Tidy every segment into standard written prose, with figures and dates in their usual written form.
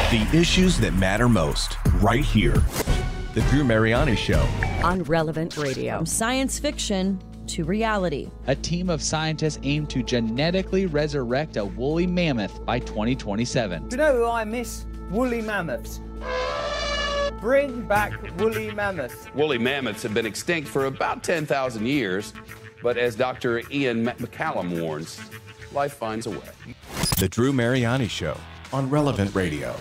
The issues that matter most, right here. The Drew Mariani Show. On Relevant Radio. From science fiction to reality. A team of scientists aim to genetically resurrect a woolly mammoth by 2027. Do you know who I miss? Woolly mammoths. Bring back woolly mammoths. Woolly mammoths have been extinct for about 10,000 years, but as Dr. Ian McCallum warns, life finds a way. The Drew Mariani Show on Relevant Radio.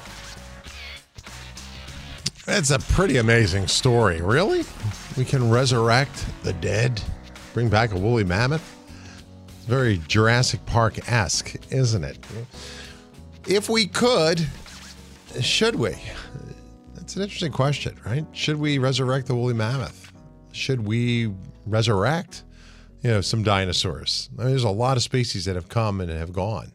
That's a pretty amazing story. Really? We can resurrect the dead, bring back a woolly mammoth? It's very Jurassic Park-esque, isn't it? If we could, should we? That's an interesting question, right? Should we resurrect the woolly mammoth? Should we resurrect, some dinosaurs? I mean, there's a lot of species that have come and have gone.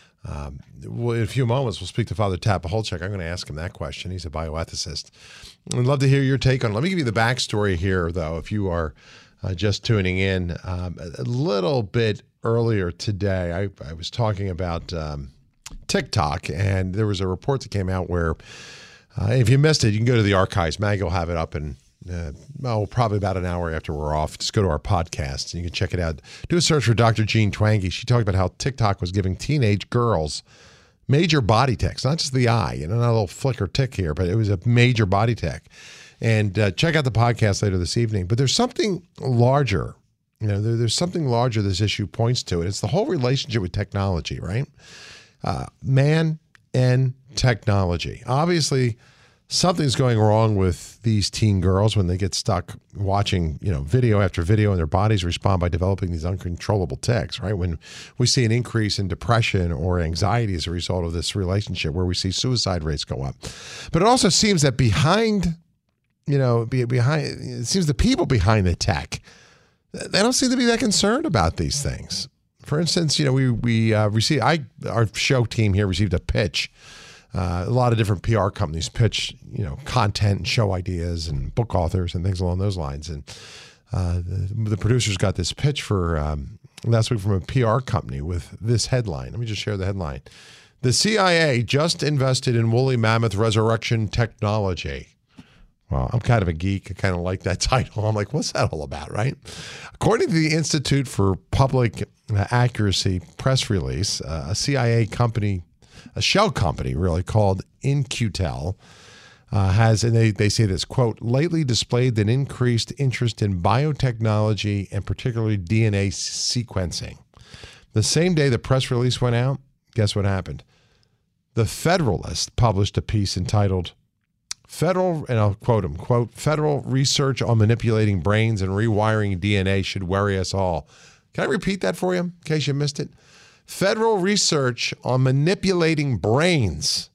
In a few moments, we'll speak to Father Tad Pacholczyk. I'm going to ask him that question. He's a bioethicist. I'd love to hear your take on it. Let me give you the backstory here, though, if you are just tuning in. A little bit earlier today, I was talking about TikTok, and there was a report that came out where, if you missed it, you can go to the archives. Maggie will have it up in probably about an hour after we're off. Just go to our podcast and you can check it out. Do a search for Dr. Jean Twenge. She talked about how TikTok was giving teenage girls major body tics, not just the eye, not a little flicker tick here, but it was a major body tick. And check out the podcast later this evening. But there's something larger. There's something larger this issue points to. It's the whole relationship with technology, right? Man and technology. Obviously, something's going wrong with these teen girls when they get stuck watching, video after video, and their bodies respond by developing these uncontrollable tics, right? When we see an increase in depression or anxiety as a result of this relationship, where we see suicide rates go up. But it also seems that it seems the people behind the tech, they don't seem to be that concerned about these things. For instance, our show team here received a pitch. A lot of different PR companies pitch, content and show ideas and book authors and things along those lines. And the producers got this pitch for last week from a PR company with this headline. Let me just share the headline. The CIA just invested in woolly mammoth resurrection technology. Well, I'm kind of a geek. I kind of like that title. I'm like, what's that all about, right? According to the Institute for Public Accuracy press release, a CIA company, a shell company really, called In-Q-Tel has, and they say this, quote, lately displayed an increased interest in biotechnology and particularly DNA sequencing. The same day the press release went out, guess what happened? The Federalist published a piece entitled, and I'll quote him, quote, "Federal research on manipulating brains and rewiring DNA should worry us all." Can I repeat that for you in case you missed it? Federal research on manipulating brains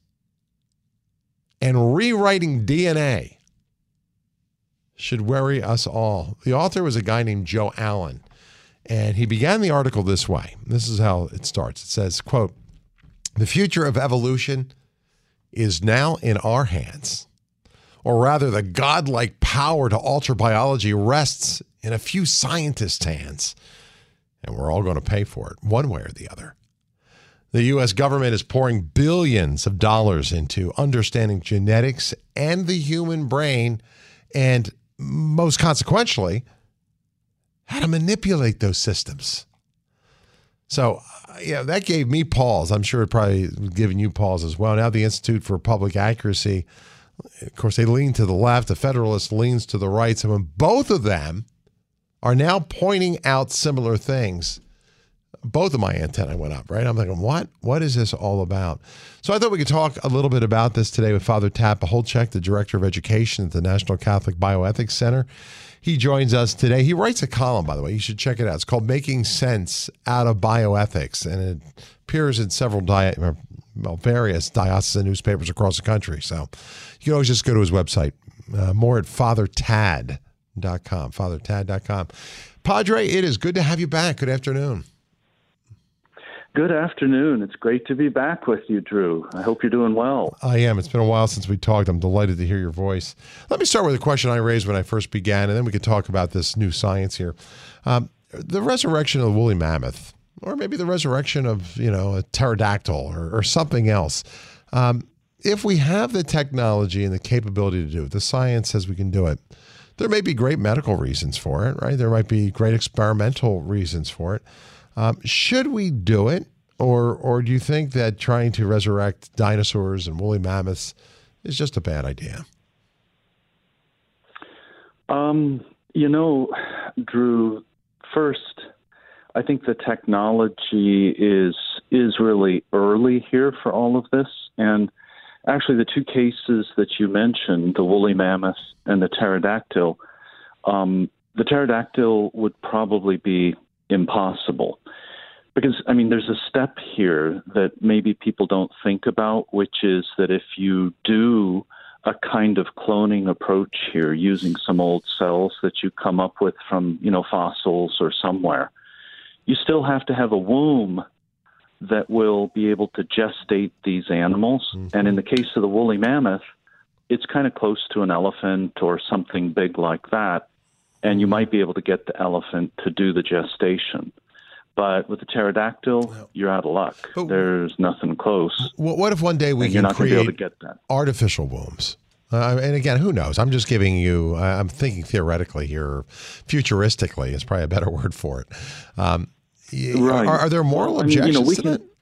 and rewriting DNA should worry us all. The author was a guy named Joe Allen, and he began the article this way. This is how it starts. It says, quote, "The future of evolution is now in our hands. Or rather, the godlike power to alter biology rests in a few scientists' hands. And we're all going to pay for it, one way or the other. The U.S. government is pouring billions of dollars into understanding genetics and the human brain, and most consequentially, how to manipulate those systems." So, that gave me pause. I'm sure it probably given you pause as well. Now the Institute for Public Accuracy, of course, they lean to the left. The Federalist leans to the right. So when both of them are now pointing out similar things, both of my antennae went up, right? I'm thinking, what is this all about? So I thought we could talk a little bit about this today with Father Tad Pacholczyk, the Director of Education at the National Catholic Bioethics Center. He joins us today. He writes a column, by the way. You should check it out. It's called Making Sense Out of Bioethics, and it appears in several various diocesan newspapers across the country. So you can always just go to his website, more at fathertad.com, fathertad.com. Padre, it is good to have you back. Good afternoon. Good afternoon. It's great to be back with you, Drew. I hope you're doing well. I am. It's been a while since we talked. I'm delighted to hear your voice. Let me start with a question I raised when I first began, and then we could talk about this new science here. The resurrection of the woolly mammoth, or maybe the resurrection of, a pterodactyl or something else. if we have the technology and the capability to do it, the science says we can do it, there may be great medical reasons for it, right? There might be great experimental reasons for it. Should we do it? Or do you think that trying to resurrect dinosaurs and woolly mammoths is just a bad idea? Drew, first, I think the technology is really early here for all of this. And actually, the two cases that you mentioned, the woolly mammoth and the pterodactyl would probably be impossible. Because, there's a step here that maybe people don't think about, which is that if you do a kind of cloning approach here using some old cells that you come up with from, fossils or somewhere, you still have to have a womb that will be able to gestate these animals. Mm-hmm. And in the case of the woolly mammoth, it's kind of close to an elephant or something big like that, and you might be able to get the elephant to do the gestation. But with the pterodactyl, you're out of luck. But there's nothing close. What if one day we can create artificial wombs? And again, who knows? I'm just giving you, I'm thinking theoretically here, futuristically is probably a better word for it. Right. Are there moral objections to that?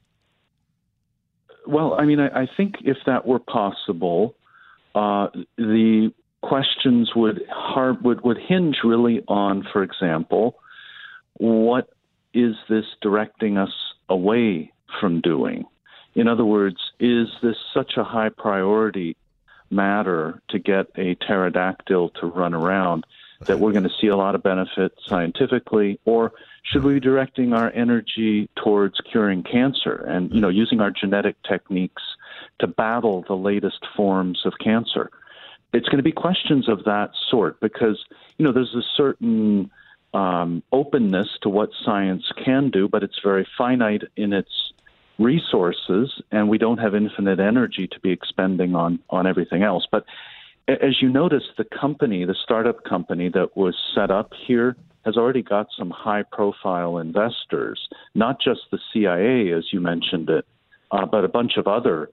Well, I think if that were possible, the questions would hinge really on, for example, what is this directing us away from doing? In other words, is this such a high priority matter to get a pterodactyl to run around that we're going to see a lot of benefit scientifically, or should we be directing our energy towards curing cancer and, using our genetic techniques to battle the latest forms of cancer? It's going to be questions of that sort because, there's a certain openness to what science can do, but it's very finite in its resources, and we don't have infinite energy to be expending on everything else. But as you notice, the startup company that was set up here has already got some high-profile investors, not just the CIA, as you mentioned it, but a bunch of other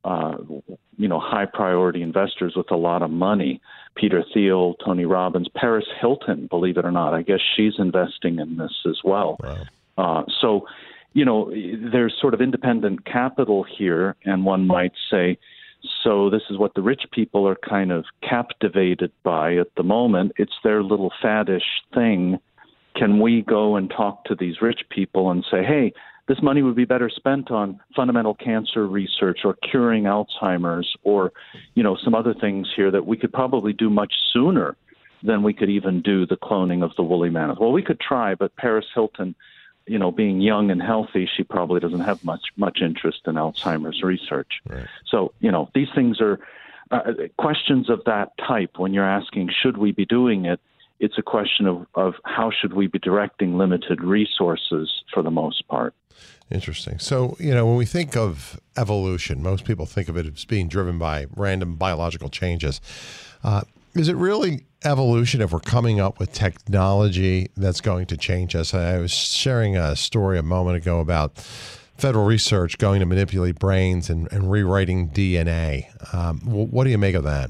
high-priority investors with a lot of money. Peter Thiel, Tony Robbins, Paris Hilton, believe it or not. I guess she's investing in this as well. Wow. So, there's sort of independent capital here, and one might say, so this is what the rich people are kind of captivated by at the moment. It's their little faddish thing. Can we go and talk to these rich people and say, hey, this money would be better spent on fundamental cancer research or curing Alzheimer's or, some other things here that we could probably do much sooner than we could even do the cloning of the woolly mammoth. Well, we could try, but Paris Hilton, being young and healthy, she probably doesn't have much interest in Alzheimer's research. Right. So, these things are questions of that type. When you're asking, should we be doing it? It's a question of how should we be directing limited resources for the most part. Interesting. So, when we think of evolution, most people think of it as being driven by random biological changes. Is it really evolution if we're coming up with technology that's going to change us? I was sharing a story a moment ago about federal research going to manipulate brains and rewriting DNA. What do you make of that?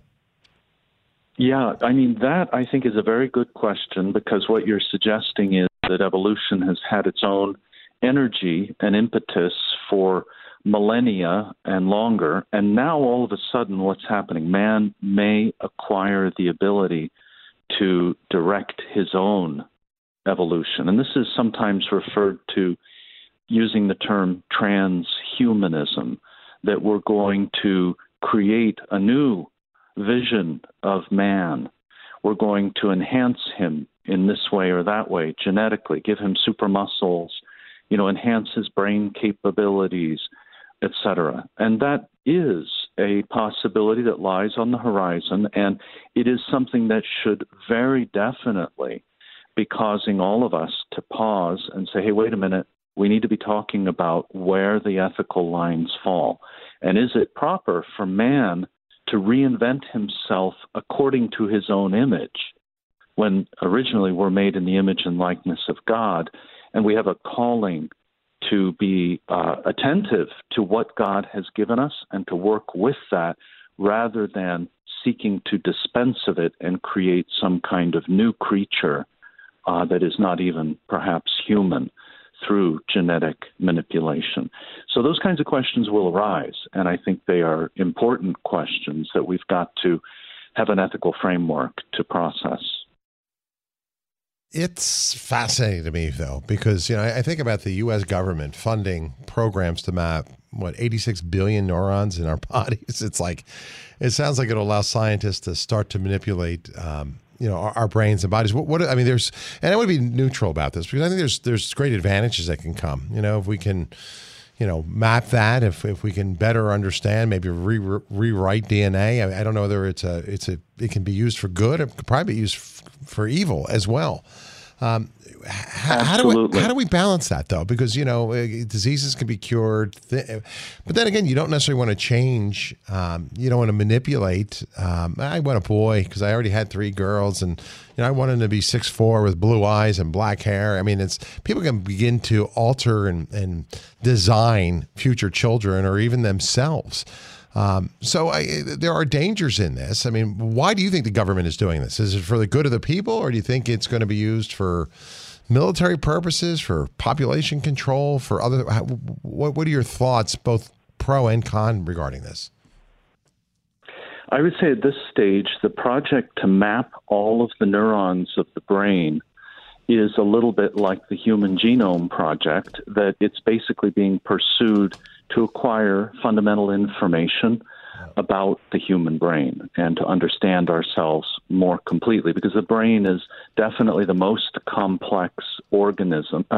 Yeah, that I think is a very good question because what you're suggesting is that evolution has had its own energy and impetus for millennia and longer, and now all of a sudden what's happening? Man may acquire the ability to direct his own evolution, and this is sometimes referred to using the term transhumanism, that we're going to create a new vision of man. We're going to enhance him in this way or that way, genetically, give him super muscles, enhance his brain capabilities, etc. And that is a possibility that lies on the horizon, and it is something that should very definitely be causing all of us to pause and say, hey, wait a minute, we need to be talking about where the ethical lines fall. And is it proper for man to reinvent himself according to his own image, when originally we're made in the image and likeness of God, and we have a calling to be attentive to what God has given us and to work with that rather than seeking to dispense of it and create some kind of new creature that is not even perhaps human through genetic manipulation. So those kinds of questions will arise, and I think they are important questions that we've got to have an ethical framework to process. It's fascinating to me, though, because I think about the U.S. government funding programs to map 86 billion neurons in our bodies. It's like, it sounds like it'll allow scientists to start to manipulate, our brains and bodies. And I want to be neutral about this because I think there's great advantages that can come. If we can, map that, if we can better understand, maybe rewrite DNA. I don't know whether it can be used for good. It could probably be used for evil as well. How do we balance that, though? Because, diseases can be cured. But then again, you don't necessarily want to change. You don't want to manipulate. I want a boy because I already had 3 girls, and I want him to be 6'4" with blue eyes and black hair. I mean, people can begin to alter and design future children or even themselves. So there are dangers in this. I mean, why do you think the government is doing this? Is it for the good of the people, or do you think it's going to be used for military purposes, for population control, for other? What are your thoughts, both pro and con, regarding this? I would say at this stage, the project to map all of the neurons of the brain is a little bit like the Human Genome Project, that it's basically being pursued to acquire fundamental information about the human brain and to understand ourselves more completely, because the brain is definitely the most complex organ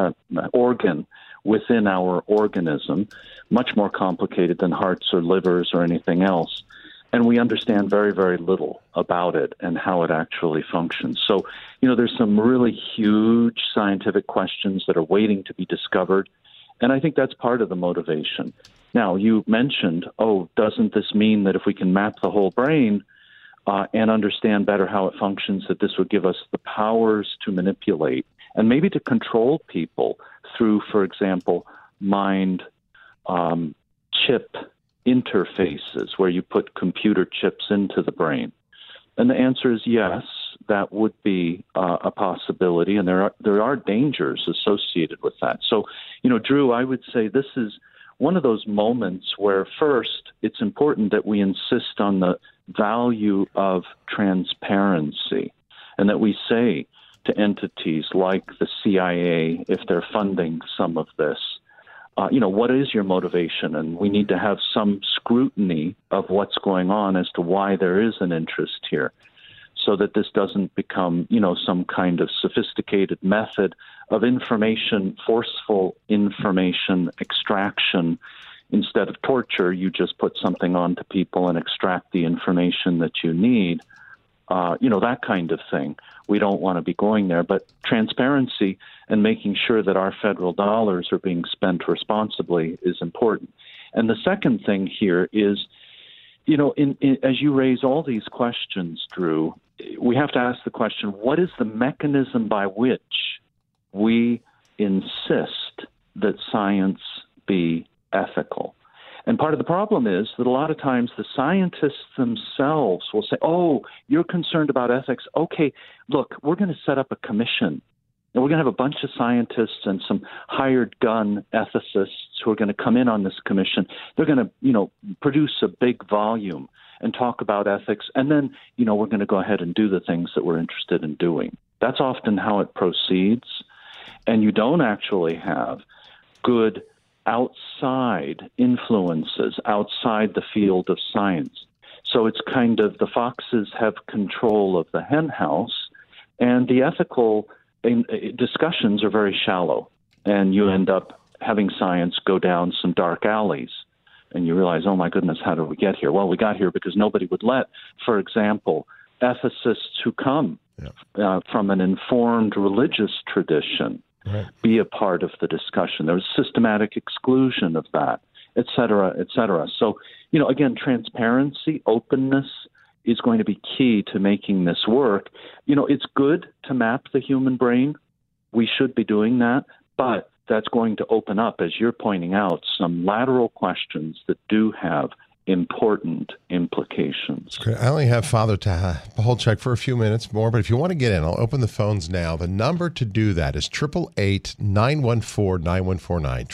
within our organism, much more complicated than hearts or livers or anything else. And we understand very, very little about it and how it actually functions. So, there's some really huge scientific questions that are waiting to be discovered. And I think that's part of the motivation. Now, you mentioned, doesn't this mean that if we can map the whole brain and understand better how it functions, that this would give us the powers to manipulate and maybe to control people through, for example, mind chip interfaces where you put computer chips into the brain? And the answer is yes, that would be a possibility, and there are dangers associated with that. So, Drew, I would say this is one of those moments where, first, it's important that we insist on the value of transparency, and that we say to entities like the CIA, if they're funding some of this, what is your motivation? And we need to have some scrutiny of what's going on as to why there is an interest here, so that this doesn't become, some kind of sophisticated method of forceful information extraction. Instead of torture, you just put something onto people and extract the information that you need. That kind of thing. We don't want to be going there. But transparency and making sure that our federal dollars are being spent responsibly is important. And the second thing here is, as you raise all these questions, Drew, we have to ask the question, what is the mechanism by which we insist that science be ethical? And part of the problem is that a lot of times the scientists themselves will say, you're concerned about ethics. Okay, look, we're going to set up a commission. And we're going to have a bunch of scientists and some hired gun ethicists who are going to come in on this commission. They're going to, produce a big volume and talk about ethics. And then, we're going to go ahead and do the things that we're interested in doing. That's often how it proceeds. And you don't actually have good outside influences outside the field of science. So it's kind of the foxes have control of the hen house, and the ethical discussions are very shallow, and you end up having science go down some dark alleys, and you realize, oh my goodness, how did we get here? Well, we got here because nobody would let, for example, ethicists who come from an informed religious tradition be a part of the discussion. There was systematic exclusion of that, et cetera, et cetera. So, again, transparency, openness is going to be key to making this work. It's good to map the human brain. We should be doing that. But that's going to open up, as you're pointing out, some lateral questions that do have important implications. I only have Father Pacholczyk for a few minutes more, but if you want to get in, I'll open the phones now. The number to do that is 888-914-9149,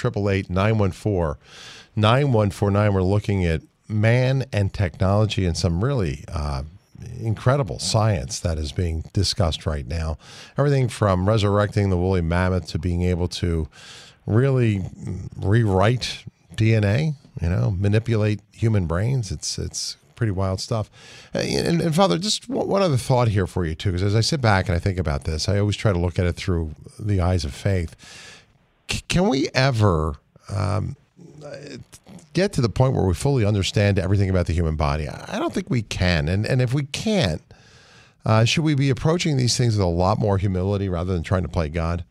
888-914-9149. We're looking at man and technology and some really incredible science that is being discussed right now. Everything from resurrecting the woolly mammoth to being able to really rewrite DNA, manipulate human brains. It's pretty wild stuff. And Father, just one other thought here for you, too, because as I sit back and I think about this, I always try to look at it through the eyes of faith. Can we ever get to the point where we fully understand everything about the human body? I don't think we can. And if we can't, should we be approaching these things with a lot more humility rather than trying to play God?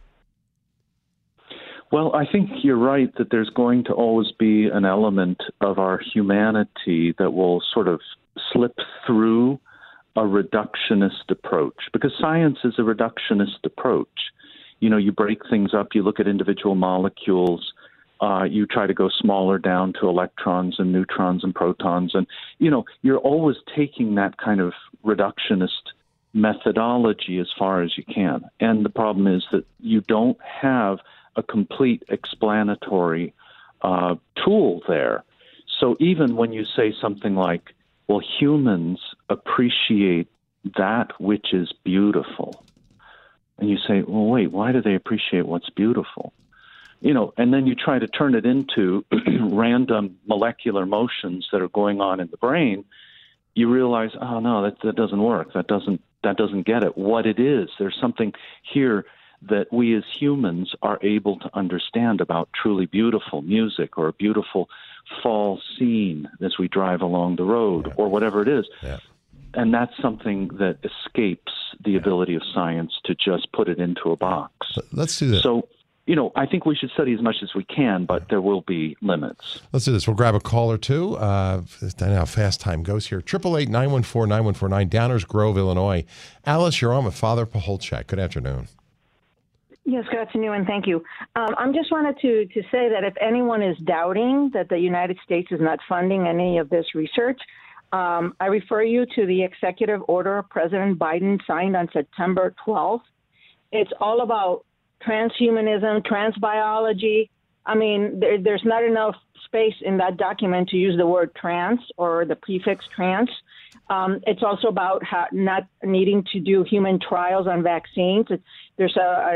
Well, I think you're right that there's going to always be an element of our humanity that will sort of slip through a reductionist approach, because science is a reductionist approach. You break things up, you look at individual molecules, you try to go smaller down to electrons and neutrons and protons, and, you're always taking that kind of reductionist methodology as far as you can. And the problem is that you don't have a complete explanatory tool there. So even when you say something like, well, humans appreciate that which is beautiful, and you say, well, wait, why do they appreciate what's beautiful? And then you try to turn it into random molecular motions that are going on in the brain, you realize, oh, no, that doesn't work. That doesn't get it. What it is, there's something here that we as humans are able to understand about truly beautiful music or a beautiful fall scene as we drive along the road or whatever it is. Yeah. And that's something that escapes the ability of science to just put it into a box. Let's do this. So, I think we should study as much as we can, but there will be limits. Let's do this. We'll grab a call or two. I know how fast time goes here. 888-914-9149, Downers Grove, Illinois. Alice, you're on with Father Pacholczyk. Good afternoon. Yes, good afternoon, and thank you. I just wanted to say that if anyone is doubting that the United States is not funding any of this research, I refer you to the executive order President Biden signed on September 12th. It's all about transhumanism, transbiology. I mean, there's not enough space in that document to use the word trans or the prefix trans. It's also about not needing to do human trials on vaccines. There's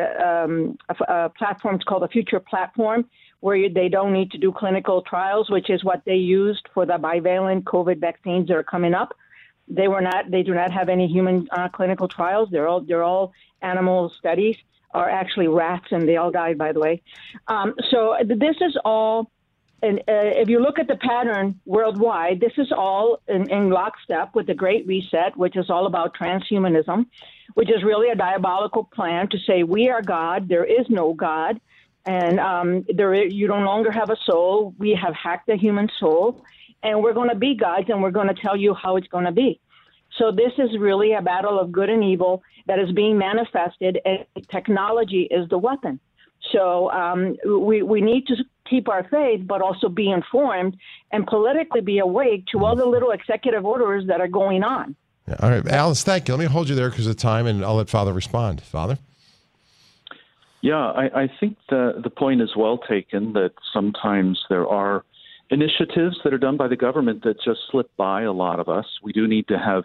a platform, it's called a Future Platform, where they don't need to do clinical trials, which is what they used for the bivalent COVID vaccines that are coming up. They do not have any human clinical trials. They're all animal studies, or actually rats, and they all died, by the way. So this is all. And if you look at the pattern worldwide, this is all in lockstep with the Great Reset, which is all about transhumanism, which is really a diabolical plan to say we are God, there is no God, and you no longer have a soul. We have hacked the human soul, and we're going to be gods, and we're going to tell you how it's going to be. So this is really a battle of good and evil that is being manifested, and technology is the weapon. So we need to keep our faith, but also be informed and politically be awake to all the little executive orders that are going on. Yeah. All right, Alice, thank you. Let me hold you there because of time, and I'll let Father respond. Father? Yeah, I think the point is well taken that sometimes there are initiatives that are done by the government that just slip by a lot of us. We do need to have,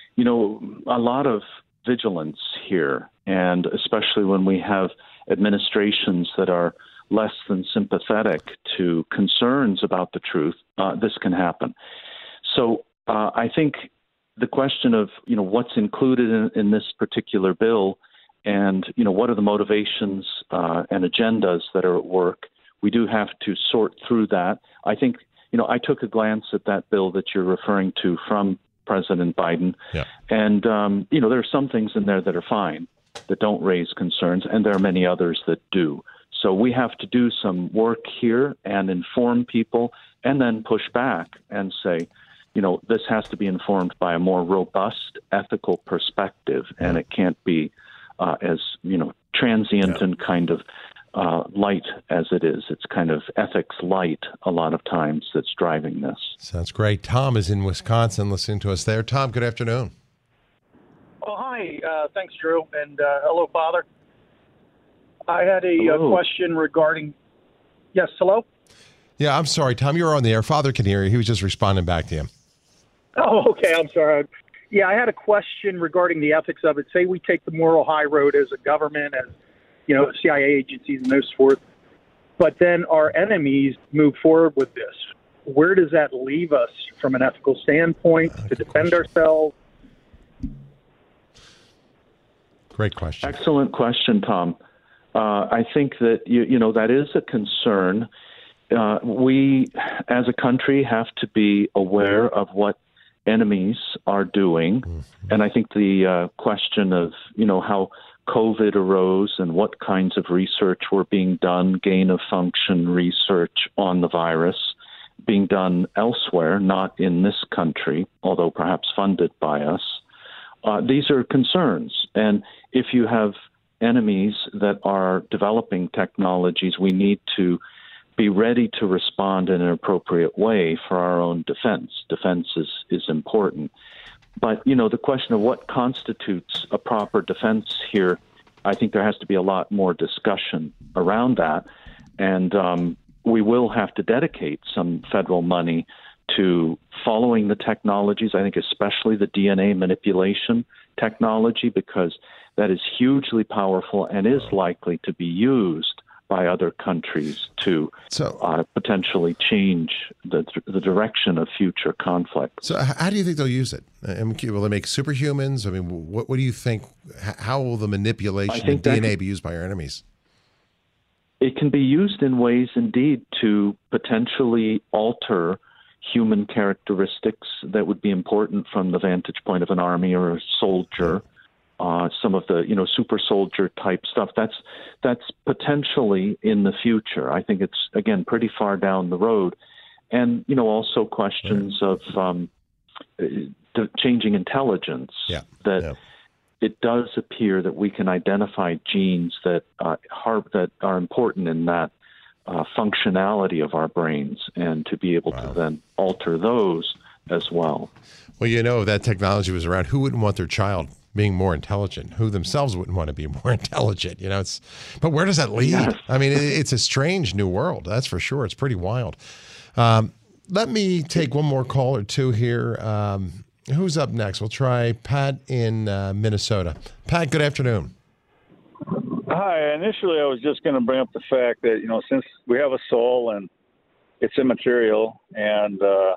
a lot of vigilance here, and especially when we have administrations that are less than sympathetic to concerns about the truth, this can happen. So I think the question of, what's included in this particular bill and, what are the motivations and agendas that are at work, we do have to sort through that. I think, I took a glance at that bill that you're referring to from President Biden. Yeah. And, there are some things in there that are fine, that don't raise concerns, and there are many others that do. So we have to do some work here and inform people and then push back and say, this has to be informed by a more robust ethical perspective, and it can't be as, transient and kind of light as it is. It's kind of ethics light a lot of times that's driving this. Sounds great. Tom is in Wisconsin listening to us there. Tom, good afternoon. Oh, hi. Thanks, Drew. And hello, Father. I had a question regarding... Yes, hello? Yeah, I'm sorry, Tom. You were on the air. Father can hear you. He was just responding back to you. Oh, okay. I'm sorry. Yeah, I had a question regarding the ethics of it. Say we take the moral high road as a government, as CIA agencies and those forth, but then our enemies move forward with this. Where does that leave us from an ethical standpoint to defend ourselves? Great question. Excellent question, Tom. I think that that is a concern. We, as a country, have to be aware of what enemies are doing, and I think the question of how COVID arose and what kinds of research were being done, gain of function research on the virus being done elsewhere, not in this country, although perhaps funded by us. These are concerns. And if you have enemies that are developing technologies, we need to be ready to respond in an appropriate way for our own defense. Defense is important. But, the question of what constitutes a proper defense here, I think there has to be a lot more discussion around that. And we will have to dedicate some federal money to following the technologies, I think especially the DNA manipulation technology, because that is hugely powerful and is likely to be used by other countries to potentially change the direction of future conflict. So how do you think they'll use it? Will they make superhumans? I mean, what do you think? How will the manipulation of DNA be used by our enemies? It can be used in ways, indeed, to potentially alter human characteristics that would be important from the vantage point of an army or a soldier. Some of the super soldier type stuff that's potentially in the future. I think it's again pretty far down the road, and also questions of changing intelligence. It does appear that we can identify genes that are important in that functionality of our brains, and to be able to then alter those as well. Well, that technology was around. Who wouldn't want their child being more intelligent? Who themselves wouldn't want to be more intelligent? But where does that lead? Yes. I mean, it's a strange new world. That's for sure. It's pretty wild. Let me take one more call or two here. Who's up next? We'll try Pat in Minnesota. Pat, good afternoon. Hi. Initially, I was just going to bring up the fact that, since we have a soul and it's immaterial, and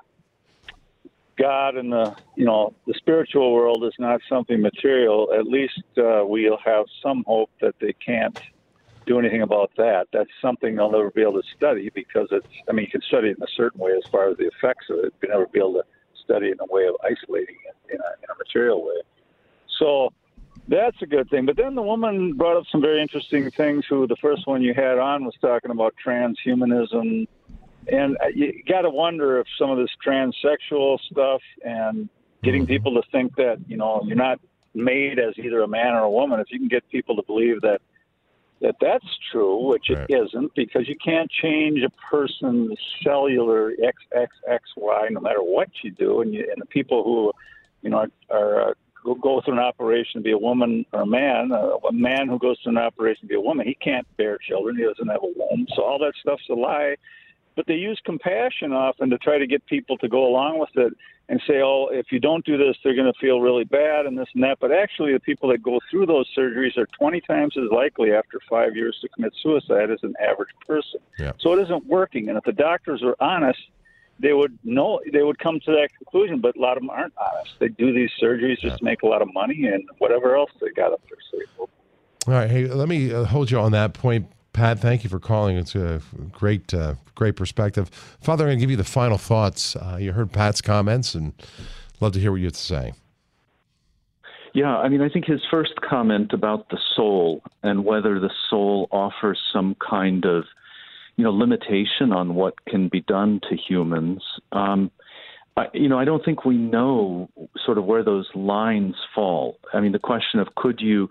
God and the spiritual world is not something material, at least we'll have some hope that they can't do anything about that. That's something they'll never be able to study, because you can study it in a certain way as far as the effects of it, but never be able to study it in a way of isolating it in a material way. So that's a good thing. But then the woman brought up some very interesting things. The first one you had on was talking about transhumanism. And you got to wonder if some of this transsexual stuff and getting people to think that, you're not made as either a man or a woman, if you can get people to believe that that's true, which it isn't, because you can't change a person's cellular XXXY no matter what you do. And the people who, go through an operation to be a woman or a man who goes through an operation to be a woman, he can't bear children. He doesn't have a womb. So all that stuff's a lie. But they use compassion often to try to get people to go along with it and say, oh, if you don't do this, they're going to feel really bad and this and that. But actually, the people that go through those surgeries are 20 times as likely after 5 years to commit suicide as an average person. Yeah. So it isn't working. And if the doctors were honest, they would come to that conclusion. But a lot of them aren't honest. They do these surgeries just to make a lot of money and whatever else they got up their sleeve. All right. Hey, let me hold you on that point. Pat, thank you for calling. It's a great perspective. Father, I'm going to give you the final thoughts. You heard Pat's comments, and love to hear what you have to say. Yeah, I think his first comment about the soul and whether the soul offers some kind of, limitation on what can be done to humans. I don't think we know sort of where those lines fall. The question of could you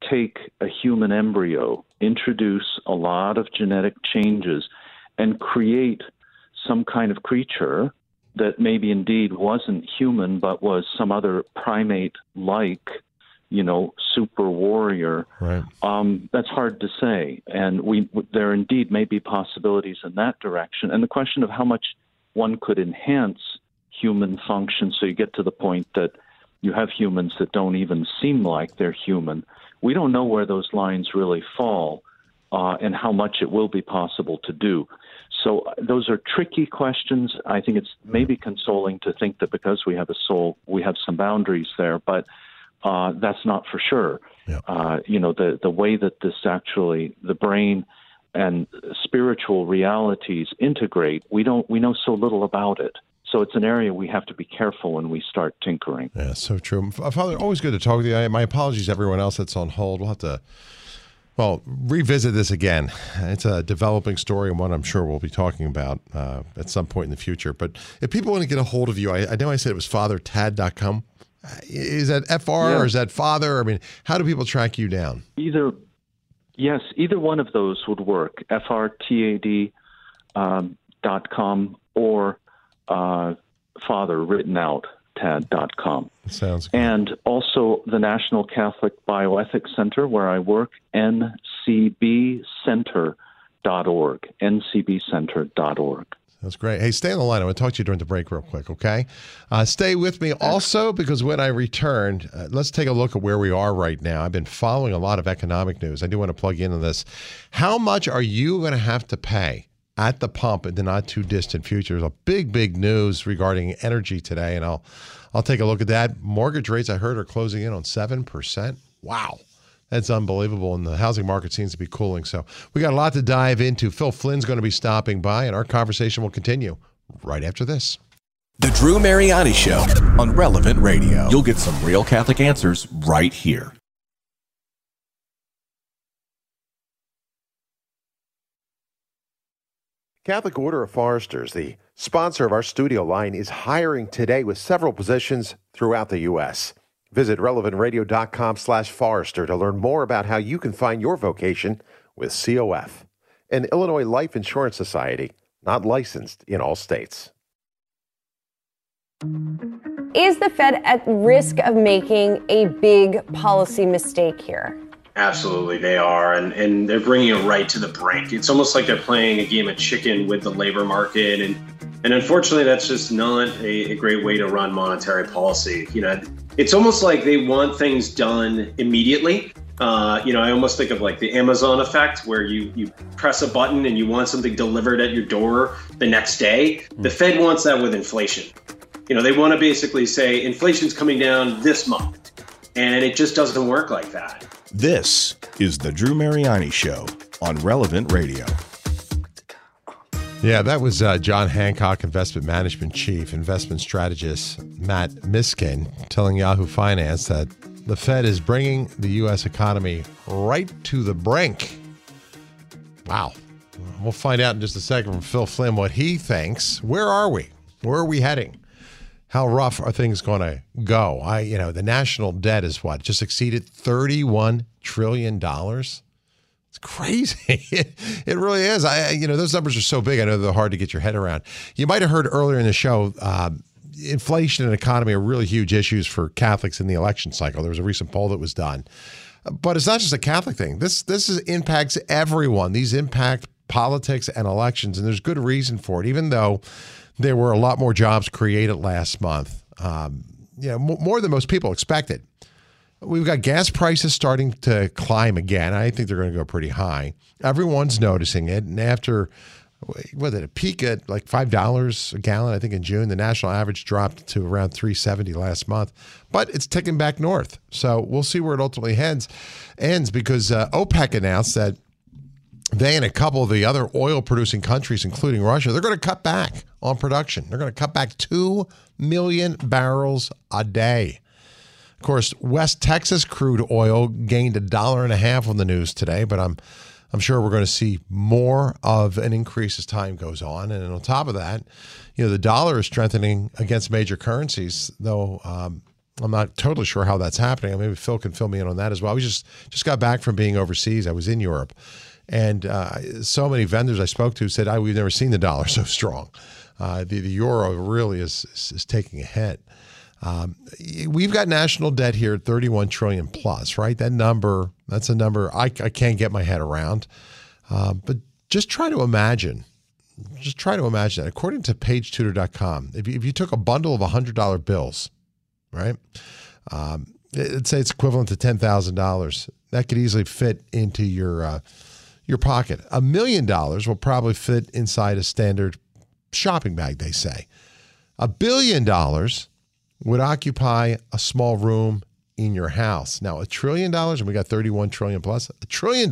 take a human embryo, introduce a lot of genetic changes, and create some kind of creature that maybe indeed wasn't human but was some other primate-like, super warrior. Right. That's hard to say. And there indeed may be possibilities in that direction. And the question of how much one could enhance human function so you get to the point that you have humans that don't even seem like they're human. We don't know where those lines really fall and how much it will be possible to do. So those are tricky questions. I think it's maybe consoling to think that because we have a soul, we have some boundaries there, but that's not for sure. Yeah. The way that this actually, the brain and spiritual realities integrate, we know so little about it. So it's an area we have to be careful when we start tinkering. Yeah, so true. Father, always good to talk with you. My apologies to everyone else that's on hold. We'll have to, revisit this again. It's a developing story and one I'm sure we'll be talking about at some point in the future. But if people want to get a hold of you, I know I said it was fathertad.com. Is that FR or is that father? I mean, how do people track you down? Either one of those would work. FRTAD.com or father written out tad.com. Sounds good. And also the National Catholic Bioethics Center where I work, ncbcenter.org, ncbcenter.org. That's great. Hey, stay on the line. I want to talk to you during the break real quick, okay? Stay with me also because when I return, let's take a look at where we are right now. I've been following a lot of economic news. I do want to plug you into this. How much are you going to have to pay at the pump in the not-too-distant future? There's a big news regarding energy today, and I'll take a look at that. Mortgage rates, I heard, are closing in on 7%. Wow. That's unbelievable, and the housing market seems to be cooling. So we got a lot to dive into. Phil Flynn's going to be stopping by, and our conversation will continue right after this. The Drew Mariani Show on Relevant Radio. You'll get some real Catholic answers right here. Catholic Order of Foresters, the sponsor of our studio line, is hiring today with several positions throughout the U.S. Visit relevantradio.com/Forester to learn more about how you can find your vocation with COF, an Illinois Life Insurance Society, not licensed in all states. Is the Fed at risk of making a big policy mistake here? Absolutely, they are, and they're bringing it right to the brink. It's almost like they're playing a game of chicken with the labor market, and unfortunately, that's just not a great way to run monetary policy. It's almost like they want things done immediately. I almost think of like the Amazon effect, where you press a button and you want something delivered at your door the next day. The Fed wants that with inflation. They want to basically say inflation's coming down this month, and it just doesn't work like that. This is the Drew Mariani Show on Relevant Radio. Yeah, that was John Hancock, investment management chief, investment strategist Matt Miskin, telling Yahoo Finance that the Fed is bringing the U.S. economy right to the brink. Wow. We'll find out in just a second from Phil Flynn what he thinks. Where are we? Where are we heading? How rough are things going to go? The national debt is what? Just exceeded $31 trillion. It's crazy. It really is. Those numbers are so big. I know they're hard to get your head around. You might have heard earlier in the show, inflation and economy are really huge issues for Catholics in the election cycle. There was a recent poll that was done. But it's not just a Catholic thing. This impacts everyone. These impact politics and elections, and there's good reason for it, even though there were a lot more jobs created last month, more than most people expected. We've got gas prices starting to climb again. I think they're going to go pretty high. Everyone's noticing it. And after, a peak at like $5 a gallon, I think in June, the national average dropped to around $3.70 last month. But it's ticking back north. So we'll see where it ultimately ends because OPEC announced that they and a couple of the other oil-producing countries, including Russia, they're going to cut back on production. They're going to cut back 2 million barrels a day. Of course, West Texas crude oil gained $1.50 on the news today, but I'm sure we're going to see more of an increase as time goes on. And on top of that, the dollar is strengthening against major currencies, though I'm not totally sure how that's happening. Maybe Phil can fill me in on that as well. We just got back from being overseas. I was in Europe, and so many vendors I spoke to said, we've never seen the dollar so strong. The euro really is taking a hit. We've got national debt here at 31 trillion plus, right? That's a number I can't get my head around. But just try to imagine that. According to pagetutor.com, if you took a bundle of $100 bills, right? Let's say it's equivalent to $10,000. That could easily fit into your pocket. $1 million will probably fit inside a standard shopping bag, they say. $1 billion would occupy a small room in your house. Now, $1 trillion, and we got 31 trillion plus, $1 trillion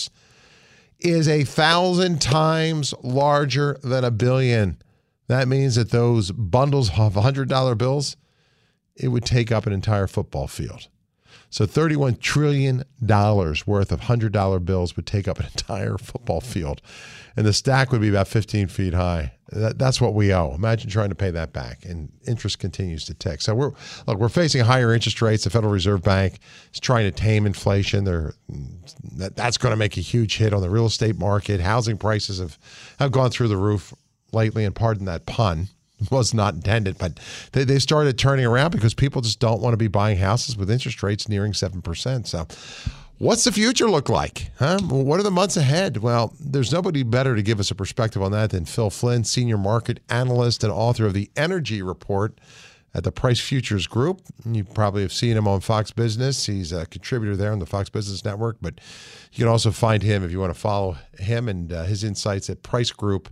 is 1,000 times larger than $1 billion. That means that those bundles of $100 bills, it would take up an entire football field. So $31 trillion worth of $100 bills would take up an entire football field. And the stack would be about 15 feet high. That's what we owe. Imagine trying to pay that back, and interest continues to tick. So we're facing higher interest rates. The Federal Reserve Bank is trying to tame inflation. That's going to make a huge hit on the real estate market. Housing prices have gone through the roof lately, and pardon that pun. Was not intended, but they started turning around because people just don't want to be buying houses with interest rates nearing 7%. So what's the future look like? What are the months ahead? Well, there's nobody better to give us a perspective on that than Phil Flynn, senior market analyst and author of the Energy Report at the Price Futures Group. You probably have seen him on Fox Business. He's a contributor there on the Fox Business Network, but you can also find him if you want to follow him and his insights at pricegroup.com.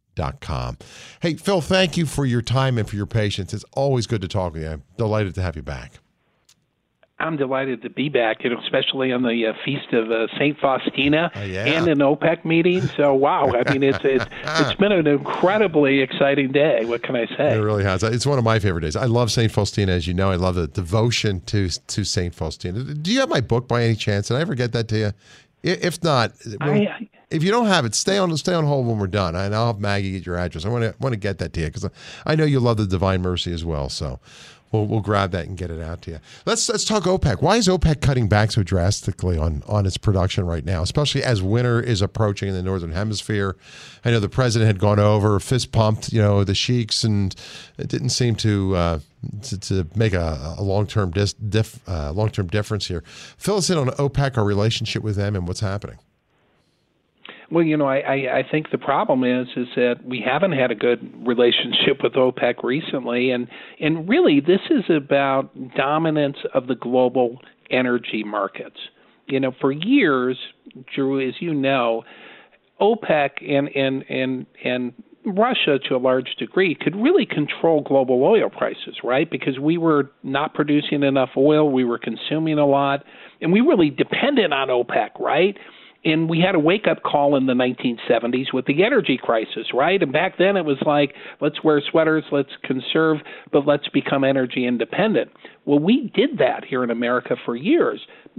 Hey, Phil, thank you for your time and for your patience. It's always good to talk with you. I'm delighted to have you back. I'm delighted to be back, especially on the feast of St. Faustina and an OPEC meeting. So, wow, I mean, it's been an incredibly exciting day. What can I say? It really has. It's one of my favorite days. I love St. Faustina, as you know. I love the devotion to St. Faustina. Do you have my book by any chance? Did I ever get that to you? If not, if you don't have it, stay on hold when we're done, and I'll have Maggie get your address. I want to get that to you because I know you love the Divine Mercy as well. So we'll grab that and get it out to you. Let's talk OPEC. Why is OPEC cutting back so drastically on its production right now, especially as winter is approaching in the Northern Hemisphere? I know the president had gone over, fist pumped, the sheiks, and it didn't seem to make a long-term difference here. Fill us in on OPEC, our relationship with them, and what's happening. Well, I think the problem is that we haven't had a good relationship with OPEC recently, and really this is about dominance of the global energy markets. For years, Drew, as you know, OPEC and Russia, to a large degree, could really control global oil prices, right? Because we were not producing enough oil, we were consuming a lot, and we really depended on OPEC, right? And we had a wake-up call in the 1970s with the energy crisis, right? And back then it was like, let's wear sweaters, let's conserve, but let's become energy independent. Well, we did that here in America for years.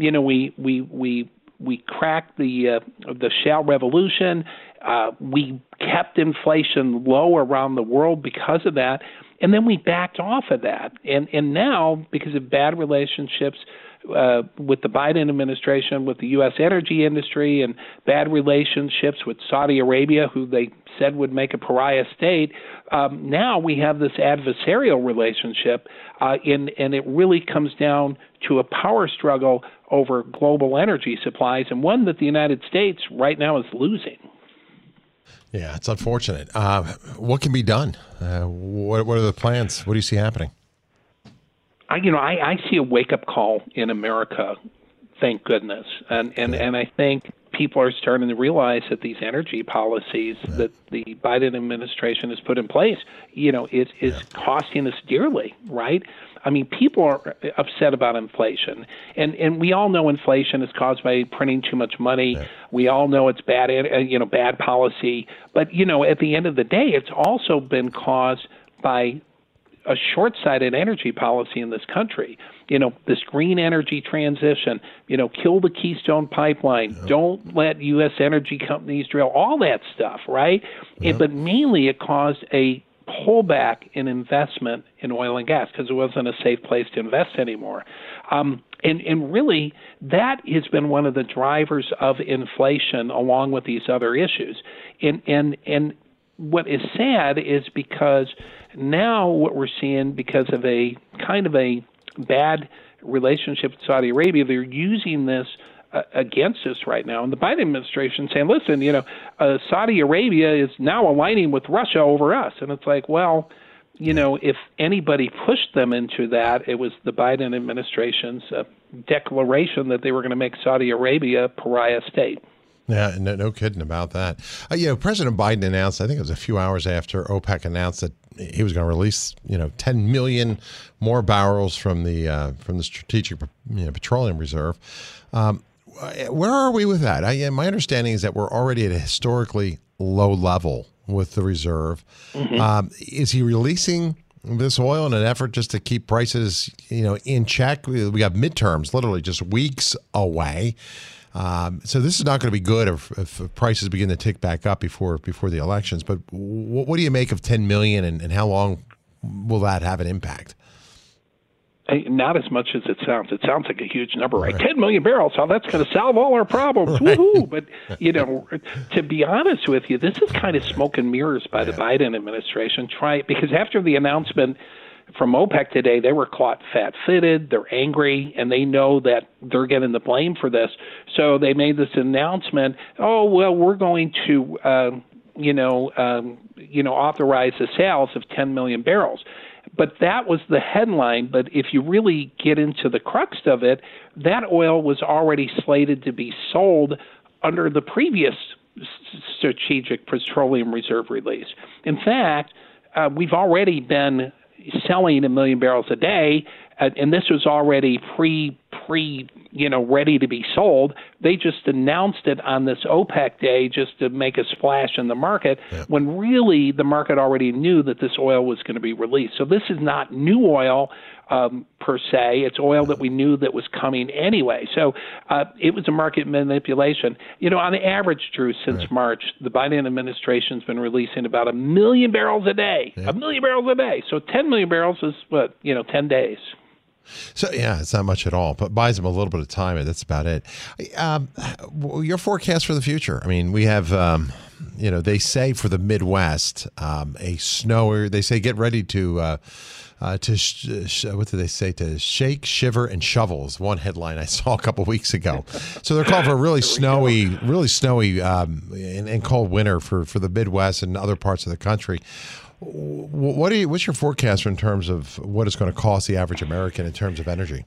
We cracked the shale revolution. We kept inflation low around the world because of that, and then we backed off of that. And now, because of bad relationships with the Biden administration, with the U.S. energy industry, and bad relationships with Saudi Arabia, who they said would make a pariah state, now we have this adversarial relationship, and it really comes down to a power struggle over global energy supplies, and one that the United States right now is losing. Yeah, it's unfortunate. What can be done? What are the plans? What do you see happening? I see a wake-up call in America, thank goodness. And I think people are starting to realize that these energy policies that the Biden administration has put in place, is costing us dearly, right? I mean, people are upset about inflation, and we all know inflation is caused by printing too much money. Yeah. We all know it's bad, bad policy. But at the end of the day, it's also been caused by a short-sighted energy policy in this country. This green energy transition. Kill the Keystone Pipeline. Yeah. Don't let U.S. energy companies drill. All that stuff, right? Yeah. But mainly, it caused a pullback in investment in oil and gas because it wasn't a safe place to invest anymore. And really, that has been one of the drivers of inflation along with these other issues. And what is sad is because now what we're seeing, because of a kind of a bad relationship with Saudi Arabia, they're using this against us right now. And the Biden administration saying, listen, Saudi Arabia is now aligning with Russia over us. And it's like, well, if anybody pushed them into that, it was the Biden administration's declaration that they were going to make Saudi Arabia a pariah state. Yeah, no kidding about that. President Biden announced, I think it was a few hours after OPEC announced that he was going to release, 10 million more barrels from the Strategic Petroleum Reserve. Where are we with that? My understanding is that we're already at a historically low level with the reserve. Mm-hmm. Is he releasing this oil in an effort just to keep prices, in check? We have midterms literally just weeks away. So this is not going to be good if prices begin to tick back up before the elections. But what do you make of 10 million and how long will that have an impact? Not as much as it sounds. It sounds like a huge number, right? 10 million barrels. How that's going to solve all our problems. Right. Woohoo! But, to be honest with you, this is kind of smoke and mirrors by the Biden administration. Because after the announcement from OPEC today, they were caught fat-footed, they're angry, and they know that they're getting the blame for this. So they made this announcement, we're going to, authorize the sales of 10 million barrels. But that was the headline. But if you really get into the crux of it, that oil was already slated to be sold under the previous Strategic Petroleum Reserve release. In fact, we've already been selling 1 million barrels a day, and this was already ready to be sold. They just announced it on this OPEC day just to make a splash in the market, when really the market already knew that this oil was going to be released. So this is not new oil per se. It's oil that we knew that was coming anyway. So it was a market manipulation. On the average, Drew, since March, the Biden administration's been releasing about 1 million barrels a day. 1 million barrels a day. So 10 million barrels is 10 days. So, it's not much at all, but buys them a little bit of time, and that's about it. Your forecast for the future. I mean, we have, they say for the Midwest, a snowy, they say get ready to what did they say? To shake, shiver, and shovel is one headline I saw a couple of weeks ago. So they're calling for a really snowy, and cold winter for the Midwest and other parts of the country. What's your forecast in terms of what it's going to cost the average American in terms of energy?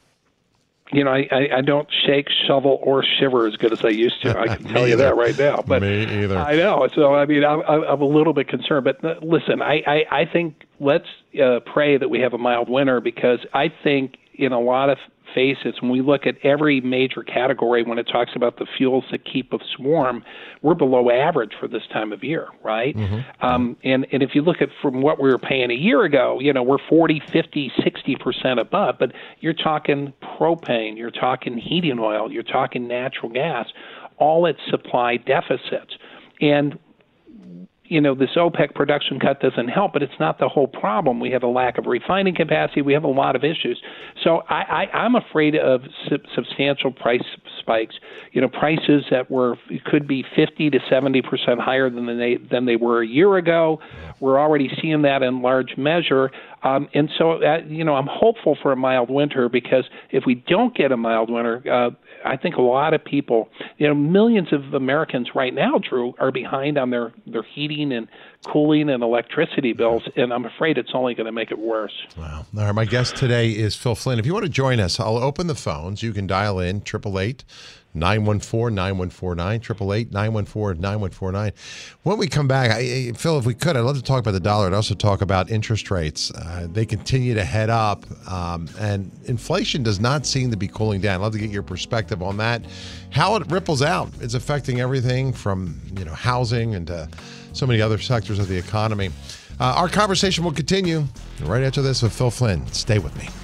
I don't shake, shovel, or shiver as good as I used to. I can tell you that right now. But me either. I know. So, I'm a little bit concerned. But listen, I think let's pray that we have a mild winter, because I think in a lot of faces, when we look at every major category, when it talks about the fuels that keep us warm, we're below average for this time of year, right? Mm-hmm. And if you look at from what we were paying a year ago, we're 40, 50, 60% above, but you're talking propane, you're talking heating oil, you're talking natural gas, all at supply deficits. And this OPEC production cut doesn't help, but it's not the whole problem. We have a lack of refining capacity. We have a lot of issues. So I'm afraid of substantial price spikes. Prices that could be 50 to 70% higher than they were a year ago. We're already seeing that in large measure. And so, I'm hopeful for a mild winter, because if we don't get a mild winter, I think a lot of people, millions of Americans right now, Drew, are behind on their heating and cooling and electricity bills, and I'm afraid it's only going to make it worse. Wow. All right, my guest today is Phil Flynn. If you want to join us, I'll open the phones. You can dial in 888-914-9149, 888-914-9149. When we come back, Phil, if we could, I'd love to talk about the dollar. I'd also talk about interest rates. They continue to head up, and inflation does not seem to be cooling down. I'd love to get your perspective on that, how it ripples out. It's affecting everything from housing and so many other sectors of the economy. Our conversation will continue right after this with Phil Flynn. Stay with me.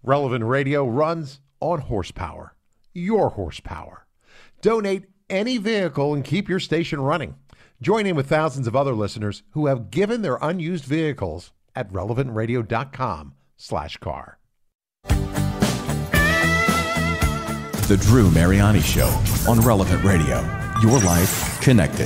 Relevant Radio runs on horsepower, your horsepower. Donate any vehicle and keep your station running. Join in with thousands of other listeners who have given their unused vehicles at relevantradio.com/car. The Drew Mariani Show on Relevant Radio. Your life connected.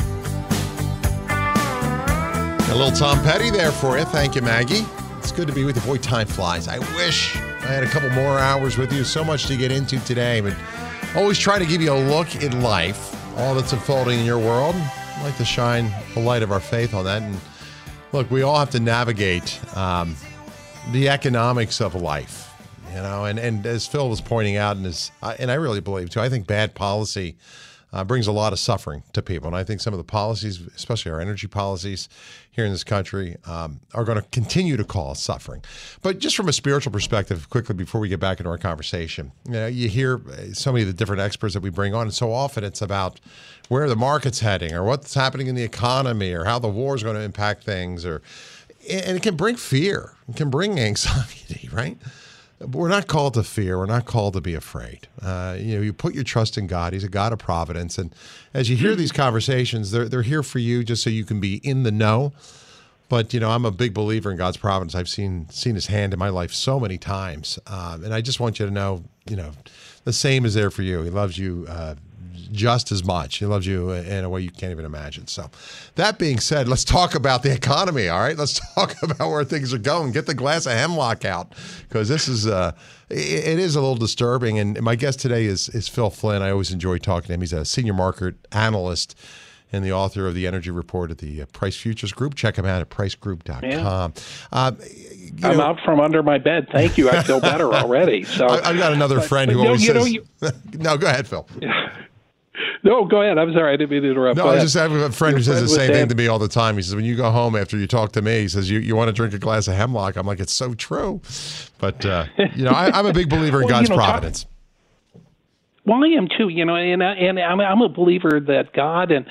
A little Tom Petty there for you. Thank you, Maggie. It's good to be with you. Boy, time flies. I wish I had a couple more hours with you. So much to get into today, but always try to give you a look in life, all that's unfolding in your world. I'd like to shine the light of our faith on that. And look, we all have to navigate the economics of life, you know, and as Phil was pointing out, and I really believe too, I think bad policy brings a lot of suffering to people. And I think some of the policies, especially our energy policies here in this country, are going to continue to cause suffering. But just from a spiritual perspective, quickly before we get back into our conversation, you know, you hear so many of the different experts that we bring on, and so often it's about where the market's heading or what's happening in the economy or how the war is going to impact things. And it can bring fear. It can bring anxiety, right? We're not called to fear. We're not called to be afraid. You put your trust in God. He's a God of providence. And as you hear these conversations, they're here for you just so you can be in the know. But, I'm a big believer in God's providence. I've seen his hand in my life so many times. And I just want you to know, the same is there for you. He loves you just as much. He loves you in a way you can't even imagine. So that being said, let's talk about the economy, all right? Let's talk about where things are going. Get the glass of hemlock out, because this is it is a little disturbing. And my guest today is Phil Flynn. I always enjoy talking to him. He's a senior market analyst and the author of the Energy Report at the Price Futures Group. Check him out at pricegroup.com. Yeah. I'm out from under my bed. Thank you. I feel better already. So I've got another friend who always says... No, go ahead, Phil. No, go ahead. I'm sorry. I didn't mean to interrupt. No, I just have a friend who says the same thing to me all the time. He says, when you go home after you talk to me, he says, you want to drink a glass of hemlock? I'm like, it's so true. But, I'm a big believer in God's providence. Well, I am too, and I'm a believer that God and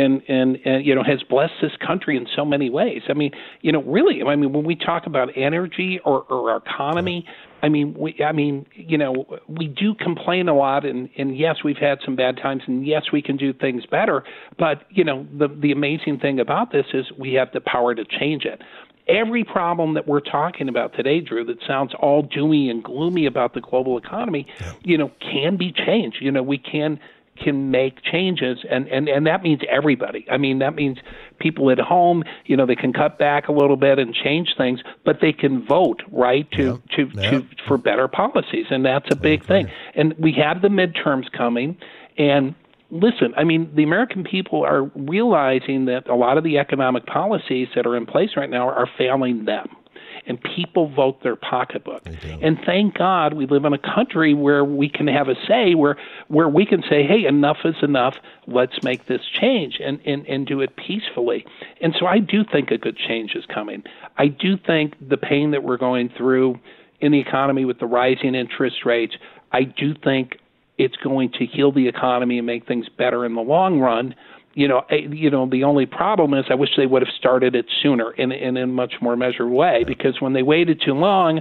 has blessed this country in so many ways. I mean, really, when we talk about energy or our economy, we do complain a lot, and yes, we've had some bad times, and yes, we can do things better. But the amazing thing about this is we have the power to change it. Every problem that we're talking about today, Drew, that sounds all doomy and gloomy about the global economy, can be changed. We can make changes, and that means everybody. That means people at home, they can cut back a little bit and change things, but they can vote, right, for better policies, and that's a big thing. And we have the midterms coming, and listen, the American people are realizing that a lot of the economic policies that are in place right now are failing them. And people vote their pocketbook. And thank God we live in a country where we can have a say, where we can say, hey, enough is enough. Let's make this change and do it peacefully. And so I do think a good change is coming. I do think the pain that we're going through in the economy with the rising interest rates, I do think it's going to heal the economy and make things better in the long run. The only problem is I wish they would have started it sooner in a much more measured way, because when they waited too long,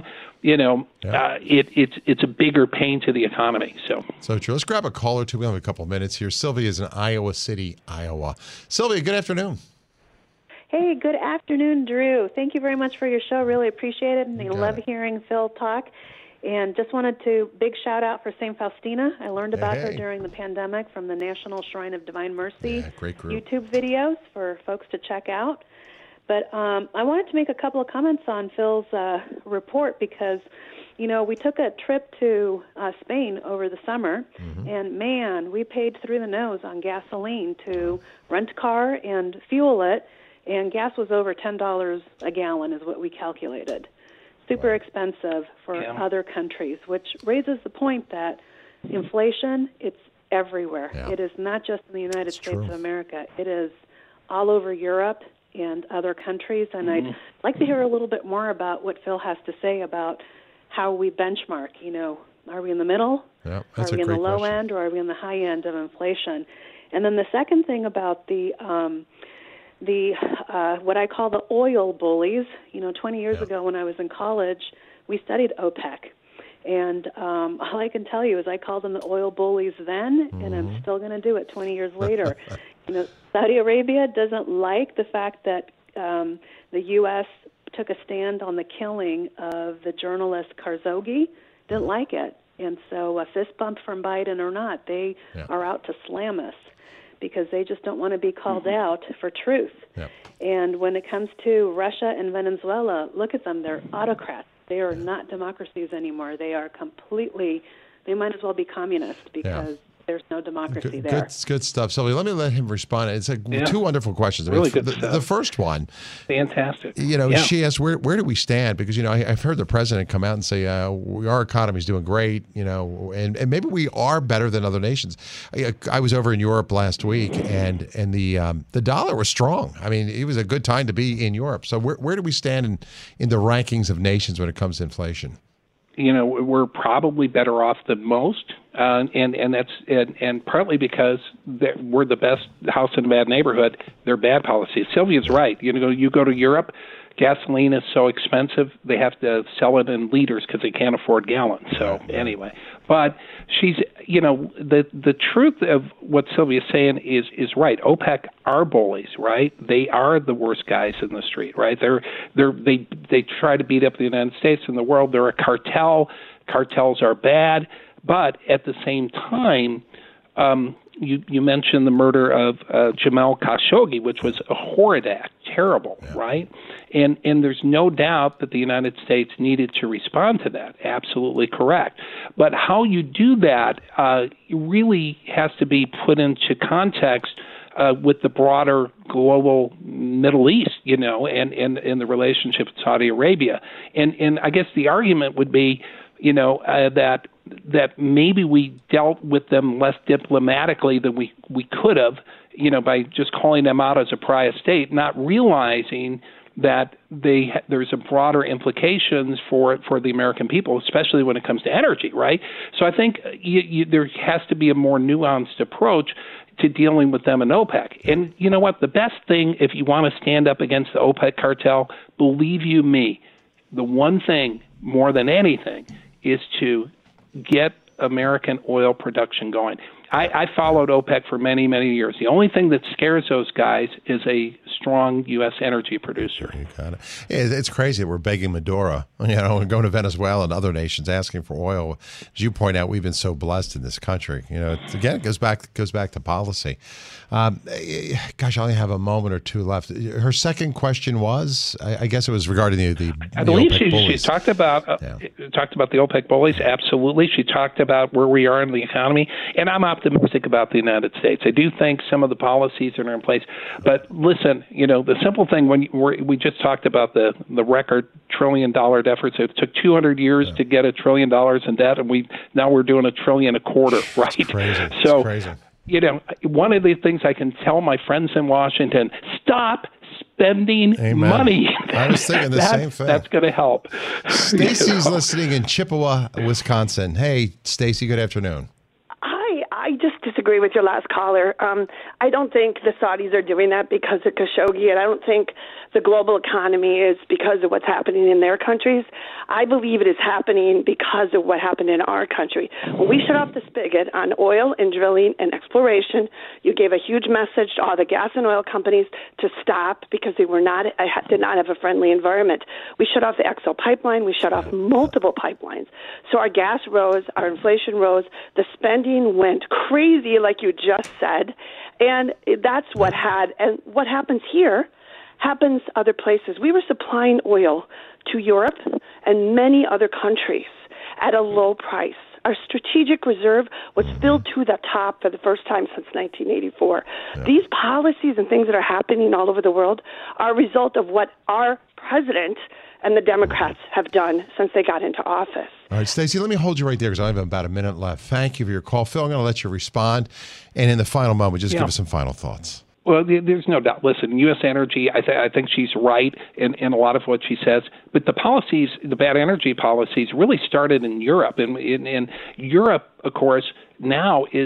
it's a bigger pain to the economy. So true. Let's grab a call or two. We have a couple of minutes here. Sylvia is in Iowa City, Iowa. Sylvia, good afternoon. Hey, good afternoon, Drew. Thank you very much for your show. Really appreciate it. And I love hearing Phil talk. And just wanted to big shout out for St. Faustina. I learned about her during the pandemic from the National Shrine of Divine Mercy great group. YouTube videos for folks to check out. But I wanted to make a couple of comments on Phil's report because, we took a trip to Spain over the summer, and man, we paid through the nose on gasoline to rent a car and fuel it, and gas was over $10 a gallon is what we calculated. Super expensive for other countries, which raises the point that inflation, it's everywhere. Yeah. It is not just in the United States of America. It is all over Europe and other countries. And I'd like to hear a little bit more about what Phil has to say about how we benchmark. Are we in the middle? Yeah, are we in the low end, or are we in the high end of inflation? And then the second thing about the what I call the oil bullies. 20 years ago when I was in college, we studied OPEC. And all I can tell you is I called them the oil bullies then, and I'm still going to do it 20 years later. Saudi Arabia doesn't like the fact that the U.S. took a stand on the killing of the journalist Khashoggi. Didn't like it. And so a fist bump from Biden or not, they are out to slam us because they just don't want to be called out for truth. And when it comes to Russia and Venezuela, look at them. They're autocrats. They are not democracies anymore. They are completely, they might as well be communist because there's no democracy there. Good stuff. Sylvia, let me let him respond. It's two wonderful questions. Really good the first one. Fantastic. She asked, where do we stand? Because, I've heard the president come out and say, our economy's doing great, and maybe we are better than other nations. I was over in Europe last week, and the dollar was strong. I mean, it was a good time to be in Europe. So where do we stand in the rankings of nations when it comes to inflation? We're probably better off than most, and that's partly because we're the best house in a bad neighborhood. They're bad policies. Sylvia's right. You go to Europe, gasoline is so expensive they have to sell it in liters because they can't afford gallons. So anyway, but she's the truth of what Sylvia's saying is right. OPEC are bullies, right? They are the worst guys in the street, right? They try to beat up the United States and the world. They're a cartel. Cartels are bad, but at the same time, you mentioned the murder of Jamal Khashoggi, which was a horrid act, terrible, right? And there's no doubt that the United States needed to respond to that. Absolutely correct. But how you do that really has to be put into context with the broader global Middle East, and the relationship with Saudi Arabia. And I guess the argument would be, that maybe we dealt with them less diplomatically than we could have, by just calling them out as a pariah state, not realizing that there's a broader implications for the American people, especially when it comes to energy, right? So I think there has to be a more nuanced approach to dealing with them in OPEC. And you know what? The best thing, if you want to stand up against the OPEC cartel, believe you me, the one thing more than anything is to get American oil production going. I followed OPEC for many, many years. The only thing that scares those guys is a strong U.S. energy producer. You got it. It's crazy that we're begging Maduro, and going to Venezuela and other nations asking for oil. As you point out, we've been so blessed in this country. Again, it goes back to policy. Gosh, I only have a moment or two left. Her second question was, I guess it was regarding the I believe OPEC bullies. She talked about the OPEC bullies. Absolutely, she talked about where we are in the economy, and I'm optimistic about the United States. I do think some of the policies that are in place. But listen, the simple thing when we just talked about the record $1 trillion deficit. It took 200 years to get $1 trillion in debt, and now we're doing $1.25 trillion, right? It's crazy. So, it's crazy. One of the things I can tell my friends in Washington: stop spending money. I was thinking the same thing. That's going to help. Stacy's listening in Chippewa, Wisconsin. Hey, Stacy, good afternoon. Hi, I just disagree with your last caller. I don't think the Saudis are doing that because of Khashoggi, and I don't think the global economy is because of what's happening in their countries. I believe it is happening because of what happened in our country. When we shut off the spigot on oil and drilling and exploration, you gave a huge message to all the gas and oil companies to stop because they did not have a friendly environment. We shut off the XL pipeline. We shut off multiple pipelines. So our gas rose, our inflation rose, the spending went crazy, like you just said, and that's what happens here happens other places. We were supplying oil to Europe and many other countries at a low price. Our strategic reserve was filled to the top for the first time since 1984. Yeah. These policies and things that are happening all over the world are a result of what our president and the Democrats have done since they got into office. All right, Stacey, let me hold you right there because I have about a minute left. Thank you for your call. Phil, I'm going to let you respond. And in the final moment, just give us some final thoughts. Well, there's no doubt. Listen, U.S. Energy, I think she's right in a lot of what she says. But the policies, the bad energy policies, really started in Europe. And Europe, of course, now is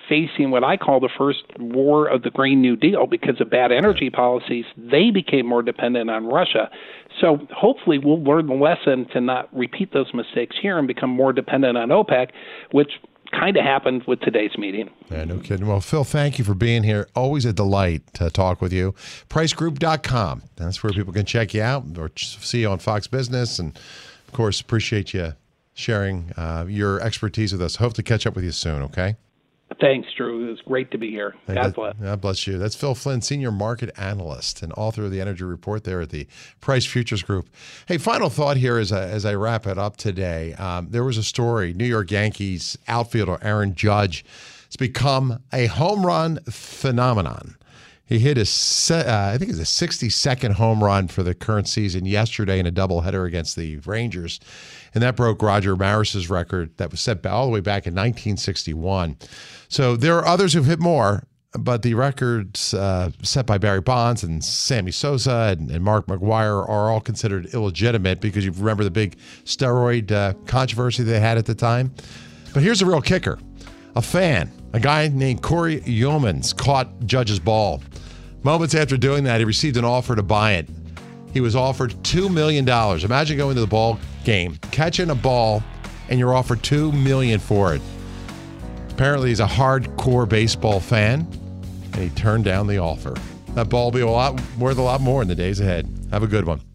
facing what I call the first war of the Green New Deal because of bad energy policies. They became more dependent on Russia. So hopefully we'll learn the lesson to not repeat those mistakes here and become more dependent on OPEC, which kind of happened with today's meeting. Yeah, no kidding. Well, Phil, thank you for being here. Always a delight to talk with you. PriceGroup.com. That's where people can check you out or see you on Fox Business. And, of course, appreciate you sharing your expertise with us. Hope to catch up with you soon, okay? Thanks, Drew. It was great to be here. God bless. God bless you. That's Phil Flynn, Senior Market Analyst and author of the Energy Report there at the Price Futures Group. Hey, final thought here as I wrap it up today. There was a story. New York Yankees outfielder Aaron Judge has become a home run phenomenon. He hit I think it's a 62nd home run for the current season yesterday in a doubleheader against the Rangers. And that broke Roger Maris's record that was set all the way back in 1961. So there are others who've hit more, but the records set by Barry Bonds and Sammy Sosa and Mark McGwire are all considered illegitimate because you remember the big steroid controversy they had at the time. But here's the real kicker. A fan, a guy named Corey Yeomans, caught Judge's ball. Moments after doing that, he received an offer to buy it. He was offered $2 million. Imagine going to the ball game, catching a ball, and you're offered $2 million for it. Apparently, he's a hardcore baseball fan, and he turned down the offer. That ball will be worth a lot more in the days ahead. Have a good one.